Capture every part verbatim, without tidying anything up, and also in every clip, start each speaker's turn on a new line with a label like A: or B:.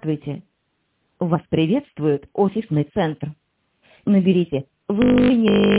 A: Здравствуйте. Вас приветствует офисный центр. Наберите «Вы не...»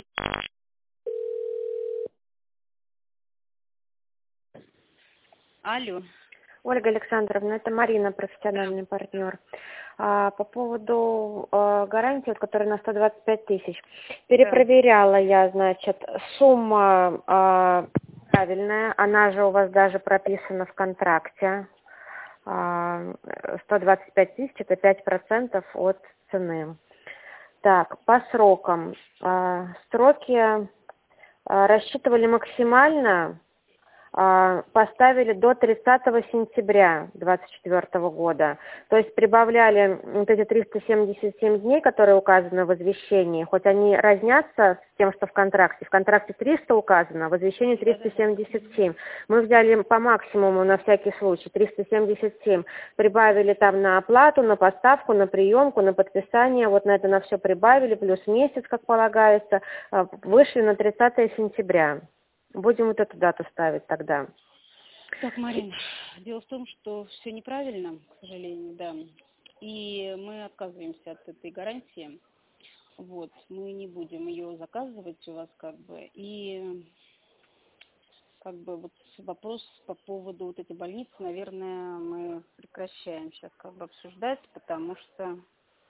B: Алло.
C: Ольга Александровна, это Марина, профессиональный партнер. А, по поводу а, гарантии, вот, которая на сто двадцать пять тысяч. Перепроверяла я, значит, сумма а, правильная, она же у вас даже прописана в контракте. А, сто двадцать пять тысяч – это пять процентов от цены. Так, по срокам. А, сроки а, рассчитывали максимально. Поставили до тридцатого сентября двадцать четвёртого года. То есть прибавляли вот эти триста семьдесят семь дней, которые указаны в извещении, хоть они разнятся с тем, что в контракте. В контракте триста указано, а в извещении триста семьдесят семь. Мы взяли по максимуму на всякий случай триста семьдесят семь. Прибавили там на оплату, на поставку, на приемку, на подписание. Вот на это на все прибавили, плюс месяц, как полагается. Вышли на тридцатое сентября. Будем вот эту дату ставить тогда.
B: Так, Марина, дело в том, что все неправильно, к сожалению, да. И мы отказываемся от этой гарантии. Вот, мы не будем ее заказывать у вас, как бы. И как бы вот вопрос по поводу вот этой больницы, наверное, мы прекращаем сейчас как бы обсуждать, потому что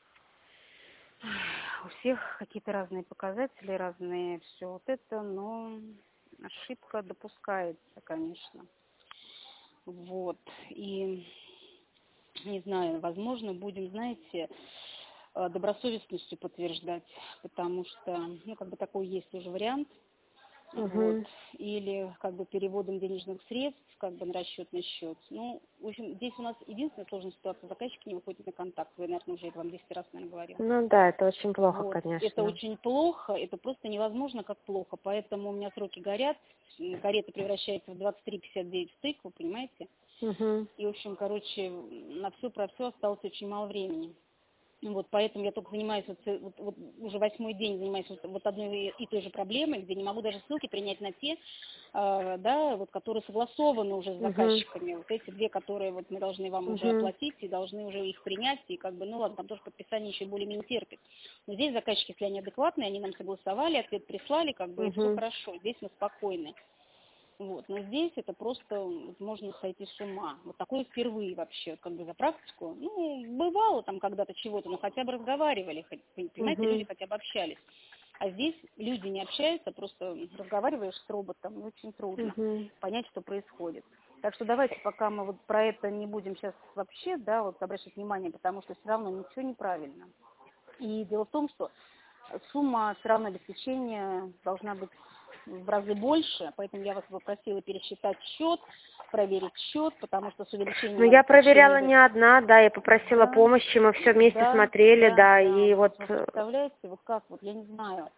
B: у всех какие-то разные показатели, разные все вот это, но ошибка допускается, конечно. Вот. И, не знаю, возможно, будем, знаете, добросовестностью подтверждать, потому что, ну, как бы такой есть уже вариант.
C: Угу.
B: Вот. Или как бы переводом денежных средств как бы на расчетный счет. Ну, в общем, здесь у нас единственная сложная ситуация, заказчик не выходит на контакт. Вы, наверное, уже это вам десять раз, наверное, говорила.
C: Ну да, это очень плохо,
B: Вот.
C: конечно.
B: Это очень плохо, это просто невозможно, как плохо. Поэтому у меня сроки горят, карета превращается в двадцать три пятьдесят девять в тыкву, понимаете?
C: Угу.
B: И, в общем, короче, на все про все осталось очень мало времени. Вот, поэтому я только занимаюсь, вот, вот, вот уже восьмой день занимаюсь вот, вот одной и той же проблемой, где не могу даже ссылки принять на те, э, да, вот, которые согласованы уже с заказчиками.
C: Угу.
B: Вот эти две, которые вот мы должны вам
C: Угу.
B: уже оплатить и должны уже их принять, и как бы, ну ладно, там тоже подписание еще более-менее терпит. Но здесь заказчики, если они адекватные, они нам согласовали, ответ прислали, как бы, и все
C: Угу.
B: хорошо, здесь мы спокойны. Вот, но здесь это просто вот, можно сойти с ума. Вот такое впервые вообще, вот, как бы за практику. Ну, бывало там когда-то чего-то, но хотя бы разговаривали, хоть, понимаете,
C: Угу.
B: люди хотя бы общались. А здесь люди не общаются, просто разговариваешь с роботом, и очень трудно
C: Угу.
B: понять, что происходит. Так что давайте, пока мы вот про это не будем сейчас вообще, да, вот обращать внимание, потому что все равно ничего неправильно. И дело в том, что сумма все равно обеспечения должна быть в разы больше, поэтому я вас попросила пересчитать счет, проверить счет, потому что с увеличением...
C: Ну, я проверяла не одна, да, я попросила
B: да,
C: помощи, мы все вместе
B: да,
C: смотрели,
B: да,
C: да,
B: да,
C: и вот...
B: вы представляете, вот как, вот я не знаю.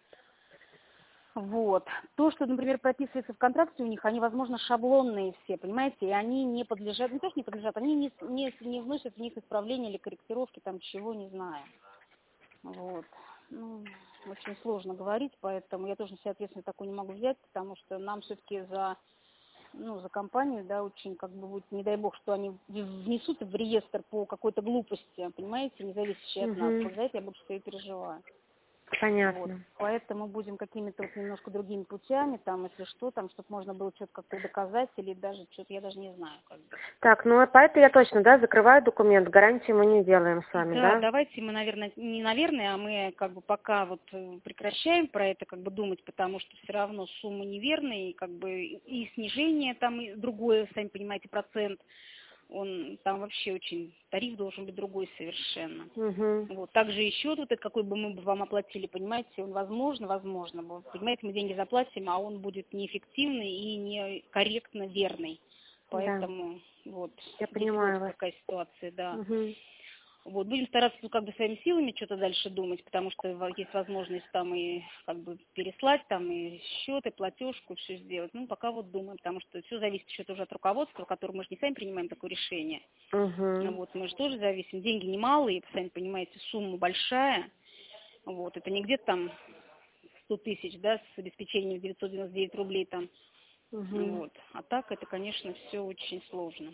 B: Вот. То, что, например, прописывается в контракте у них, они, возможно, шаблонные все, понимаете, и они не подлежат, не то, что не подлежат, они не, не, не вносят в них исправления или корректировки, там, чего, не знаю. Вот. Ну, очень сложно говорить, поэтому я тоже на себя ответственность такую не могу взять, потому что нам все-таки за, ну, за компанию, да, очень, как бы, будет, не дай бог, что они внесут в реестр по какой-то глупости, понимаете, не зависящей от нас.
C: Угу.
B: Вот за это я больше всего и переживаю.
C: Понятно.
B: Вот. Поэтому будем какими-то вот немножко другими путями, там, если что, там, чтобы можно было что-то как-то доказать, или даже что-то, я даже не знаю, как бы.
C: Так, ну, по это я точно, да, закрываю документ, гарантии мы не делаем с вами,
B: Да,
C: да?
B: давайте мы, наверное, не наверное, а мы как бы пока вот прекращаем про это как бы думать, потому что все равно суммы неверные, и как бы и снижение там и другое, сами понимаете, процент, он там вообще очень, тариф должен быть другой совершенно.
C: Угу.
B: Вот, также и счет вот этот, какой бы мы бы вам оплатили, понимаете, он возможно, возможно, понимаете, мы деньги заплатим, а он будет неэффективный и некорректно верный.
C: Да,
B: Поэтому вот
C: я
B: здесь
C: понимаю
B: вот
C: вас.
B: такая ситуация, да.
C: Угу.
B: Вот, будем стараться, ну, как бы своими силами что-то дальше думать, потому что есть возможность там и как бы переслать, там и счет, и платежку, все сделать. Ну, пока вот думаем, потому что все зависит еще тоже от руководства, которое мы же не сами принимаем такое решение.
C: Угу.
B: Вот, мы же тоже зависим. Деньги немалые, сами понимаете, сумма большая. Вот, это не где-то там сто тысяч, да, с обеспечением девятьсот девяносто девять рублей там.
C: Угу.
B: Вот. А так это, конечно, все очень сложно.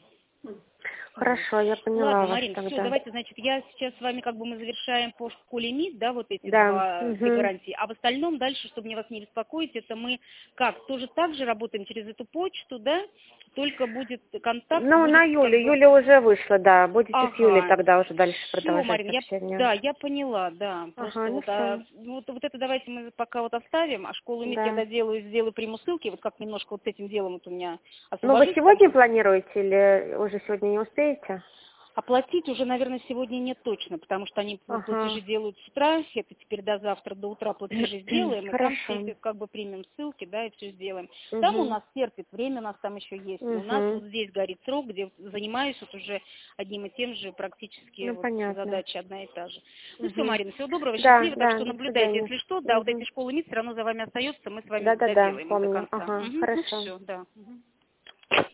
C: Хорошо, я поняла
B: Ладно,
C: вас
B: Марин,
C: тогда.
B: все, давайте, значит, я сейчас с вами как бы мы завершаем по школе МИД, да, вот эти
C: Да,
B: два
C: угу.
B: две гарантии, а в остальном дальше, чтобы мне вас не беспокоить, это мы как, тоже так же работаем через эту почту, да, только будет контакт.
C: Ну,
B: будет
C: на
B: как
C: Юле,
B: бы...
C: Юля уже вышла, да, будете с Юлей
B: Ага,
C: тогда уже дальше
B: все,
C: продолжать
B: Марин, я,
C: общение.
B: да, я поняла, да, просто
C: Ага, ну
B: вот, а,
C: все,
B: ну, вот, вот это давайте мы пока вот оставим, а школу МИД я
C: да.
B: доделаю, сделаю, приму ссылки, вот как немножко вот с этим делом вот у меня
C: Ну, вы
B: освобожусь, потому
C: сегодня
B: что
C: планируете или уже сегодня не успеете?
B: оплатить уже, наверное, сегодня нет точно, потому что они вот
C: Ага.
B: платежи делают с утра, это теперь до завтра, до утра платежи сделаем, и там все
C: Хорошо.
B: эти как бы примем ссылки, да, и все сделаем. Там у
C: Угу.
B: нас терпит, время у нас там еще есть, но у нас
C: Угу.
B: вот здесь горит срок, где занимаюсь вот уже одним и тем же, практически
C: Ну,
B: вот
C: понятно.
B: задача одна и та же. Ну все,
C: Угу.
B: Марина, всего доброго,
C: Да,
B: счастливо, так
C: да,
B: что
C: до
B: наблюдайте,
C: свидания.
B: если что, да, вот
C: Угу.
B: эти школы МИД все равно за вами остаются, мы с вами
C: Да-да-да,
B: доделаем их до
C: помню.
B: конца.
C: Ага,
B: Мгм, ну
C: хорошо.
B: все, да. Мгм.